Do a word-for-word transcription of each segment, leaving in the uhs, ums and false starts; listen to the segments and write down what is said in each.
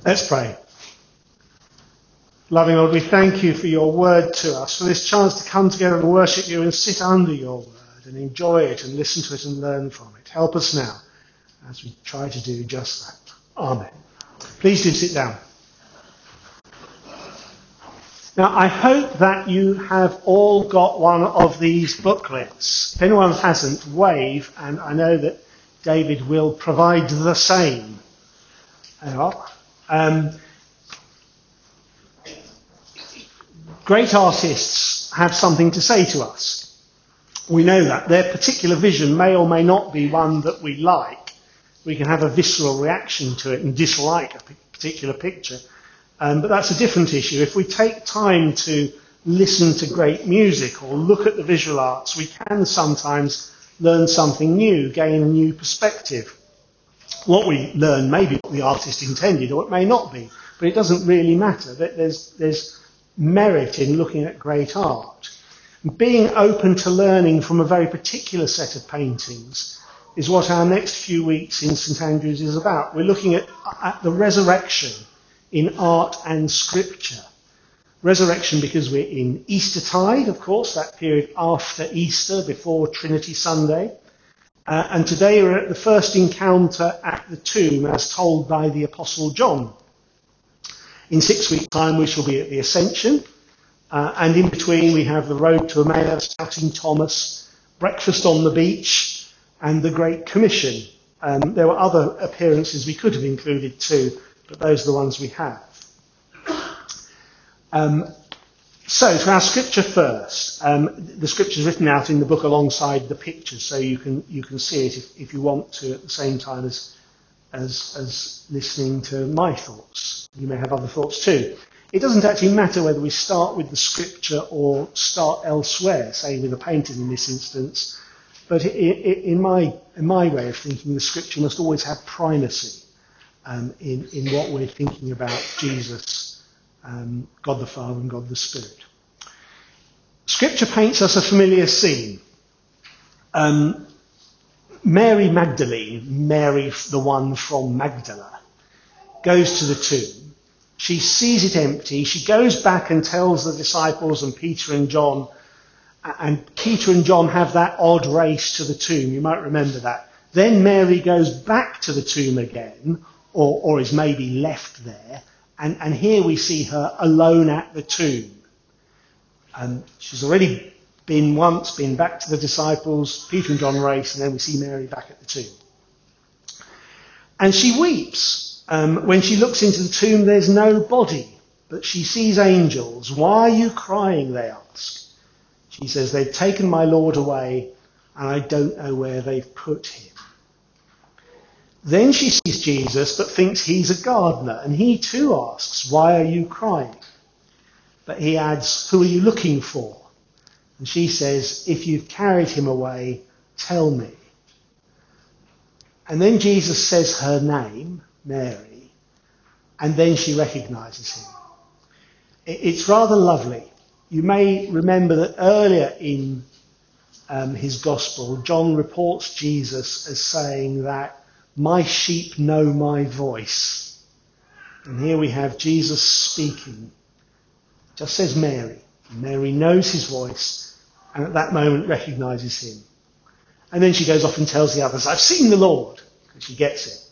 Let's pray. Loving Lord, we thank you for your word to us, for this chance to come together and worship you and sit under your word and enjoy it and listen to it and learn from it. Help us now as we try to do just that. Amen. Please do sit down. Now, I hope that you have all got one of these booklets. If anyone hasn't, wave, and I know that David will provide the same. There you are. Um, Great artists have something to say to us. We know that. Their particular vision may or may not be one that we like. We can have a visceral reaction to it and dislike a particular picture. Um, but that's a different issue. If we take time to listen to great music or look at the visual arts, we can sometimes learn something new, gain a new perspective. What we learn may be what the artist intended, or it may not be. But it doesn't really matter. There's, there's merit in looking at great art. Being open to learning from a very particular set of paintings is what our next few weeks in St Andrews is about. We're looking at, at the resurrection in art and scripture. Resurrection because we're in Eastertide, of course, that period after Easter, before Trinity Sunday. Uh, and today we're at the first encounter at the tomb as told by the Apostle John. In six weeks' time, we shall be at the Ascension, uh, and in between we have the road to Emmaus, Doubting Thomas, breakfast on the beach, and the Great Commission. Um, there were other appearances we could have included too, but those are the ones we have. Um, so, to our scripture first. Um, the scripture is written out in the book alongside the pictures, so you can you can see it if, if you want to at the same time as as as listening to my thoughts. You may have other thoughts too. It doesn't actually matter whether we start with the scripture or start elsewhere, say with a painting in this instance, but it, it, in my in my way of thinking, the scripture must always have primacy um, in, in what we're thinking about Jesus, um, God the Father and God the Spirit. Scripture paints us a familiar scene. Um, Mary Magdalene, Mary the one from Magdala, goes to the tomb. She sees it empty. She goes back and tells the disciples and Peter and John, and Peter and John have that odd race to the tomb. You might remember that. Then Mary goes back to the tomb again, or, or is maybe left there, and, and here we see her alone at the tomb. And she's already been once, been back to the disciples, Peter and John race, and then we see Mary back at the tomb. And she weeps. Um, when she looks into the tomb, there's no body, but she sees angels. Why are you crying, they ask. She says, they've taken my Lord away, and I don't know where they've put him. Then she sees Jesus, but thinks he's a gardener, and he too asks, why are you crying? But he adds, who are you looking for? And she says, if you've carried him away, tell me. And then Jesus says her name, Mary, and then she recognises him. It's rather lovely. You may remember that earlier in um, his gospel, John reports Jesus as saying that my sheep know my voice. And here we have Jesus speaking. Just says Mary. Mary knows his voice and at that moment recognises him. And then she goes off and tells the others, I've seen the Lord. And she gets it.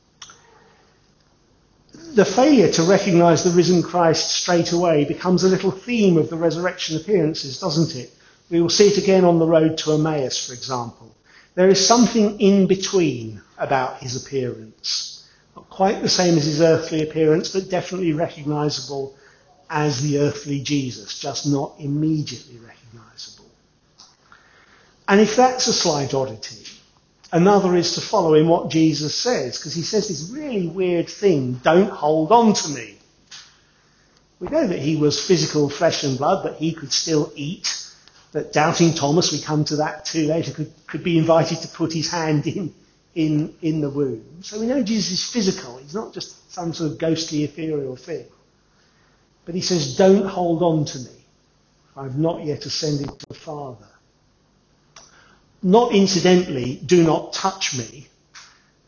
The failure to recognise the risen Christ straight away becomes a little theme of the resurrection appearances, doesn't it? We will see it again on the road to Emmaus, for example. There is something in between about his appearance. Not quite the same as his earthly appearance, but definitely recognisable as the earthly Jesus, just not immediately recognisable. And if that's a slight oddity, another is to follow in what Jesus says, because he says this really weird thing, don't hold on to me. We know that he was physical flesh and blood, but he could still eat, that Doubting Thomas, we come to that too later, could, could be invited to put his hand in, in, in the womb. So we know Jesus is physical, he's not just some sort of ghostly, ethereal thing. But he says, don't hold on to me. I've not yet ascended to the Father. Not incidentally, do not touch me.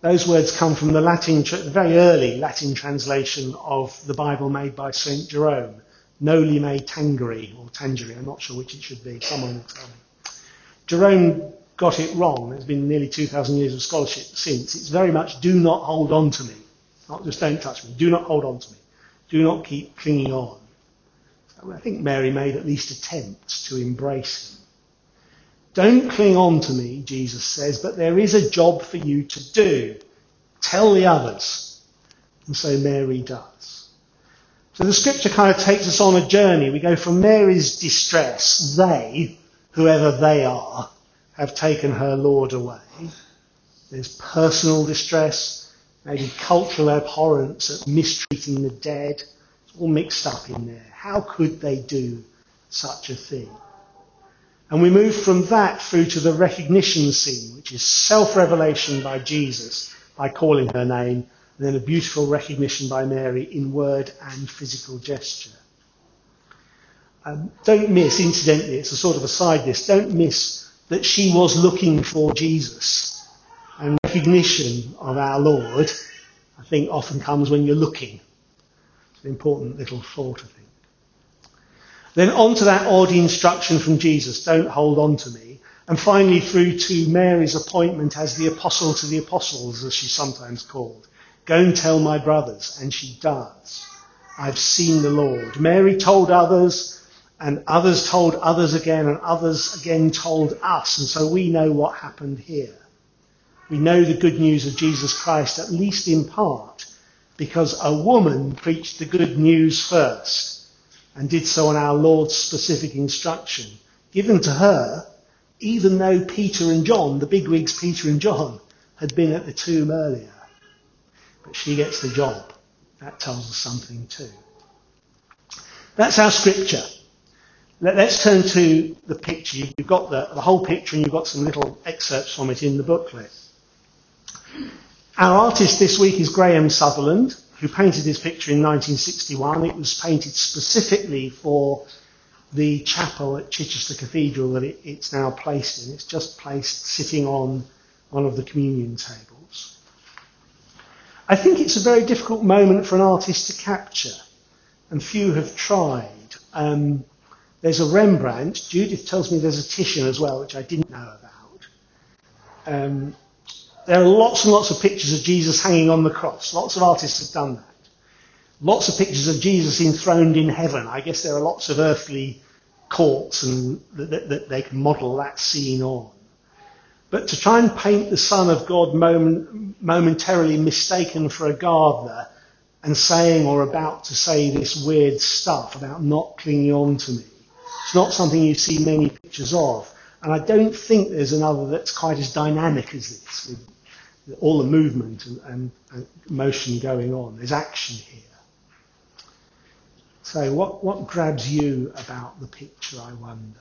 Those words come from the Latin, the very early Latin translation of the Bible made by Saint Jerome, Noli me tangere, or tangere, I'm not sure which it should be, someone will tell me. Jerome got it wrong. There's been nearly two thousand years of scholarship since. It's very much do not hold on to me, not just don't touch me, do not hold on to me, do not keep clinging on. So I think Mary made at least attempts to embrace him. Don't cling on to me, Jesus says, but there is a job for you to do. Tell the others. And so Mary does. So the scripture kind of takes us on a journey. We go from Mary's distress. They, whoever they are, have taken her Lord away. There's personal distress, maybe cultural abhorrence at mistreating the dead. It's all mixed up in there. How could they do such a thing? And we move from that through to the recognition scene, which is self-revelation by Jesus by calling her name, and then a beautiful recognition by Mary in word and physical gesture. Um, don't miss, incidentally, it's a sort of aside this, don't miss that she was looking for Jesus. And recognition of our Lord, I think, often comes when you're looking. It's an important little thought, I think. Then on to that odd instruction from Jesus, don't hold on to me. And finally through to Mary's appointment as the apostle to the apostles, as she's sometimes called. Go and tell my brothers, and she does. I've seen the Lord. Mary told others, and others told others again, and others again told us. And so we know what happened here. We know the good news of Jesus Christ, at least in part, because a woman preached the good news first. And did so on our Lord's specific instruction, given to her, even though Peter and John, the bigwigs Peter and John, had been at the tomb earlier. But she gets the job. That tells us something too. That's our scripture. Let, let's turn to the picture. You've got the, the whole picture and you've got some little excerpts from it in the booklet. Our artist this week is Graham Sutherland, who painted this picture in nineteen sixty-one. It was painted specifically for the chapel at Chichester Cathedral that it, it's now placed in. It's just placed sitting on one of the communion tables. I think it's a very difficult moment for an artist to capture, and few have tried. Um, there's a Rembrandt. Judith tells me there's a Titian as well, which I didn't know about. Um, There are lots and lots of pictures of Jesus hanging on the cross. Lots of artists have done that. Lots of pictures of Jesus enthroned in heaven. I guess there are lots of earthly courts and that, that they can model that scene on. But to try and paint the Son of God moment, momentarily mistaken for a gardener and saying or about to say this weird stuff about not clinging on to me, it's not something you see many pictures of. And I don't think there's another that's quite as dynamic as this, with all the movement and, and, and motion going on. There's action here. So what, what grabs you about the picture, I wonder?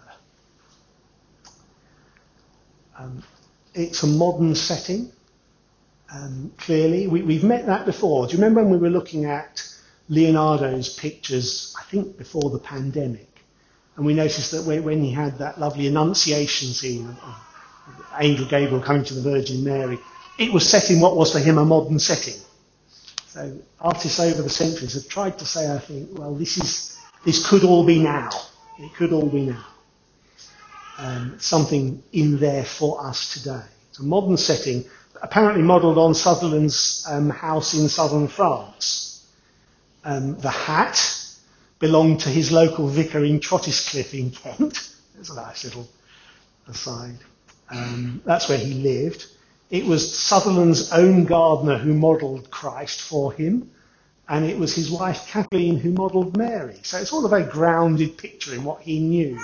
Um, it's a modern setting, um, clearly. We, we've met that before. Do you remember when we were looking at Leonardo's pictures, I think before the pandemic? And we noticed that when he had that lovely Annunciation scene of, of Angel Gabriel coming to the Virgin Mary, it was set in what was for him a modern setting. So artists over the centuries have tried to say, I think, well, this is this could all be now. It could all be now. Um, something in there for us today. It's a modern setting, apparently modelled on Sutherland's um, house in southern France. Um, the hat belonged to his local vicar in Trottiscliffe in Kent. There's a nice little aside. Um, that's where he lived. It was Sutherland's own gardener who modelled Christ for him, and it was his wife Kathleen who modelled Mary. So it's all a very grounded picture in what he knew.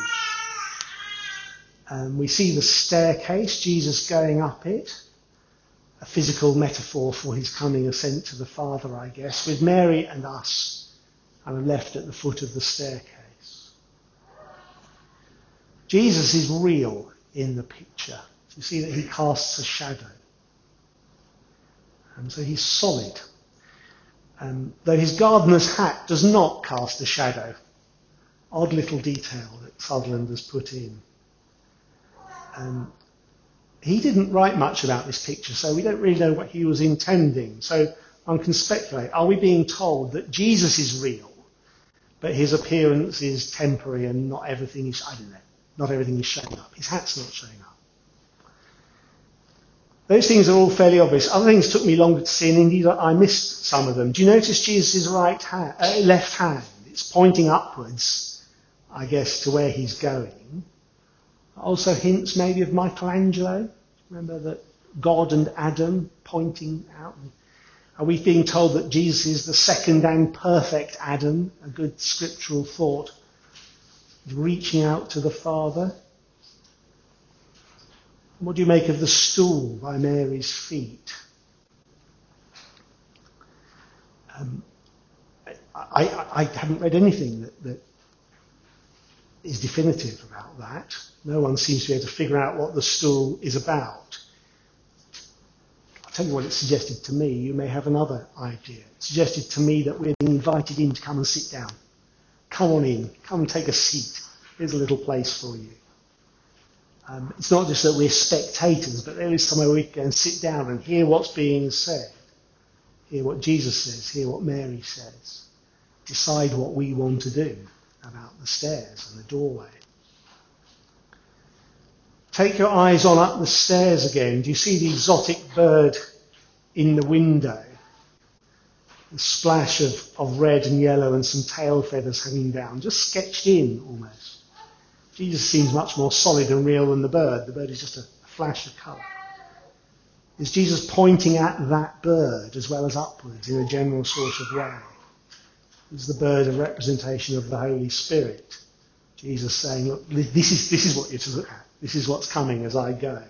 Um, we see the staircase, Jesus going up it, a physical metaphor for his coming ascent to the Father, I guess, with Mary and us kind of left at the foot of the staircase. Jesus is real in the picture. You see that he casts a shadow. And so he's solid. Um, though his gardener's hat does not cast a shadow. Odd little detail that Sutherland has put in. Um, he didn't write much about this picture, so we don't really know what he was intending. So one can speculate. Are we being told that Jesus is real, but his appearance is temporary and not everything is, I don't know, not everything is showing up. His hat's not showing up. Those things are all fairly obvious. Other things took me longer to see, and indeed I missed some of them. Do you notice Jesus' right hand, uh, left hand? It's pointing upwards, I guess, to where he's going. Also hints maybe of Michelangelo. Remember that God and Adam pointing out. Are we being told that Jesus is the second and perfect Adam? A good scriptural thought. Reaching out to the Father. What do you make of the stool by Mary's feet? Um, I, I, I haven't read anything that, that is definitive about that. No one seems to be able to figure out what the stool is about. I'll tell you what it suggested to me. You may have another idea. It suggested to me that we're being invited in to come and sit down. Come on in. Come and take a seat. Here's a little place for you. Um, it's not just that we're spectators, but there is somewhere we can sit down and hear what's being said. Hear what Jesus says. Hear what Mary says. Decide what we want to do about the stairs and the doorway. Take your eyes on up the stairs again. Do you see the exotic bird in the window? The splash of, of red and yellow and some tail feathers hanging down, just sketched in almost. Jesus seems much more solid and real than the bird. The bird is just a flash of colour. Is Jesus pointing at that bird as well as upwards in a general sort of way? Is the bird a representation of the Holy Spirit? Jesus saying, look, this is, this is what you're to look at. This is what's coming as I go.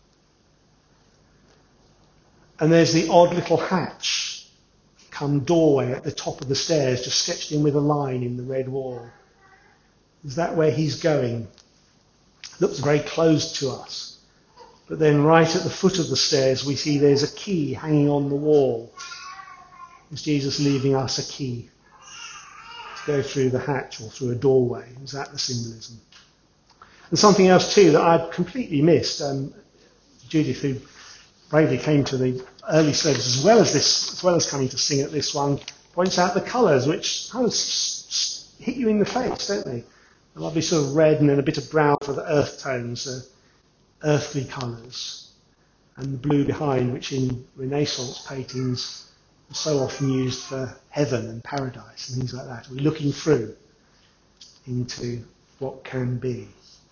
And there's the odd little hatch, come doorway at the top of the stairs, just sketched in with a line in the red wall. Is that where he's going? Looks very closed to us. But then right at the foot of the stairs we see there's a key hanging on the wall. Is Jesus leaving us a key to go through the hatch or through a doorway? Is that the symbolism? And something else too that I'd completely missed. Um, Judith, who bravely came to the early service as well as this, as well as coming to sing at this one, points out the colours which kind of s- s- hit you in the face, don't they? A lovely sort of red and then a bit of brown for the earth tones, uh, earthly colours. And the blue behind, which in Renaissance paintings are so often used for heaven and paradise and things like that. We're looking through into what can be.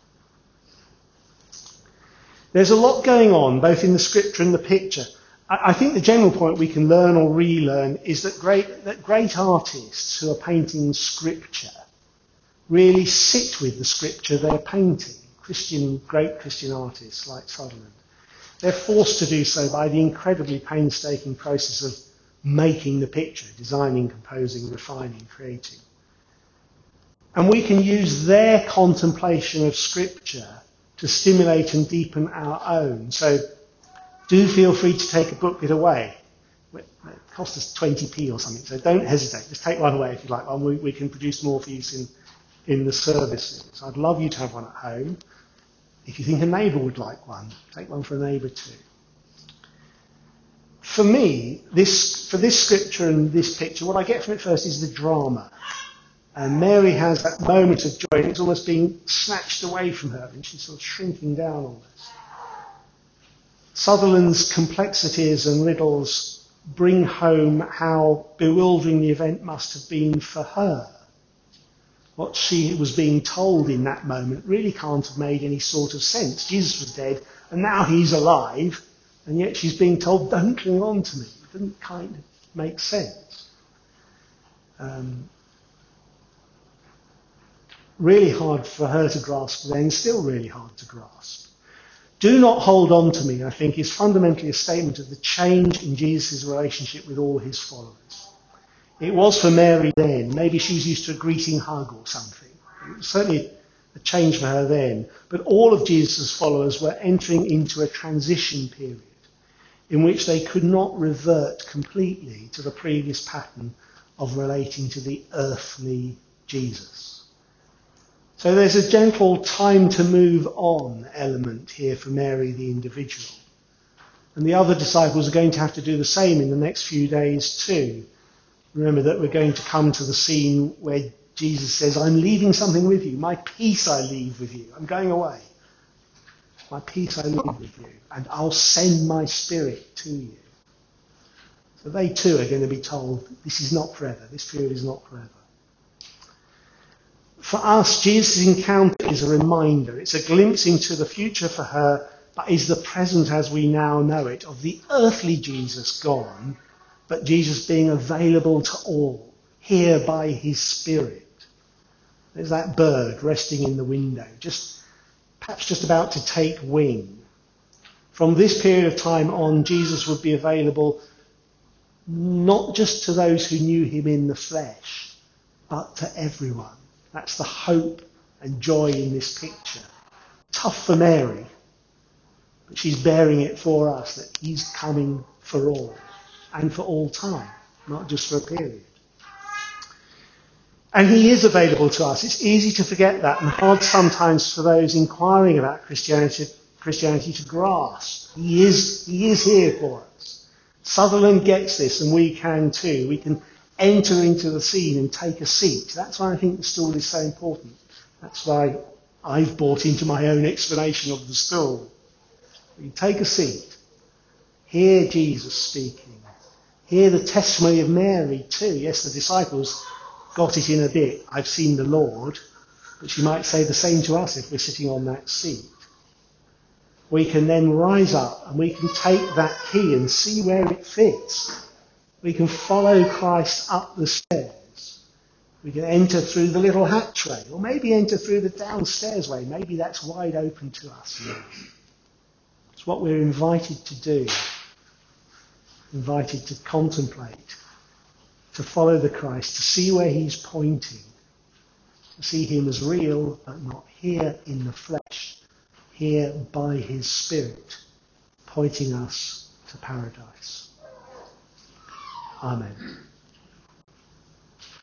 There's a lot going on, both in the scripture and the picture. I, I think the general point we can learn or relearn is that great, that great artists who are painting scripture really sit with the scripture they're painting. Christian, great Christian artists like Sutherland. They're forced to do so by the incredibly painstaking process of making the picture, designing, composing, refining, creating. And we can use their contemplation of scripture to stimulate and deepen our own. So do feel free to take a booklet away. It costs us twenty p or something, so don't hesitate. Just take one away if you like one. We, we can produce more for use in in the services. I'd love you to have one at home. If you think a neighbour would like one, take one for a neighbour too. For me, this for this scripture and this picture, what I get from it first is the drama. And Mary has that moment of joy, and it's almost being snatched away from her, and she's sort of shrinking down almost. Sutherland's complexities and riddles bring home how bewildering the event must have been for her. What she was being told in that moment really can't have made any sort of sense. Jesus was dead, and now he's alive, and yet she's being told, don't cling on to me. It doesn't kind of make sense. Um, really hard for her to grasp then, still really hard to grasp. Do not hold on to me, I think, is fundamentally a statement of the change in Jesus' relationship with all his followers. It was for Mary then. Maybe she was used to a greeting hug or something. It was certainly a change for her then. But all of Jesus' followers were entering into a transition period in which they could not revert completely to the previous pattern of relating to the earthly Jesus. So there's a gentle time to move on element here for Mary the individual. And the other disciples are going to have to do the same in the next few days too. Remember that we're going to come to the scene where Jesus says, I'm leaving something with you. My peace I leave with you. I'm going away. My peace I leave with you. And I'll send my Spirit to you. So they too are going to be told, this is not forever. This period is not forever. For us, Jesus' encounter is a reminder. It's a glimpse into the future for her, but is the present as we now know it, of the earthly Jesus gone, but Jesus being available to all, here by his Spirit. There's that bird resting in the window, just perhaps just about to take wing. From this period of time on, Jesus would be available not just to those who knew him in the flesh, but to everyone. That's the hope and joy in this picture. Tough for Mary, but she's bearing it for us, that he's coming for all, and for all time, not just for a period. And he is available to us. It's easy to forget that, and hard sometimes for those inquiring about Christianity, Christianity to grasp. He is, he is here for us. Sutherland gets this, and we can too. We can enter into the scene and take a seat. That's why I think the stall is so important. That's why I've bought into my own explanation of the stall. You take a seat. Hear Jesus speaking. Hear the testimony of Mary too. Yes, the disciples got it in a bit. I've seen the Lord. But she might say the same to us if we're sitting on that seat. We can then rise up and we can take that key and see where it fits. We can follow Christ up the stairs. We can enter through the little hatchway, or maybe enter through the downstairs way. Maybe that's wide open to us now. It's what we're invited to do. Invited to contemplate, to follow the Christ, to see where he's pointing, to see him as real, but not here in the flesh, here by his Spirit, pointing us to paradise. Amen.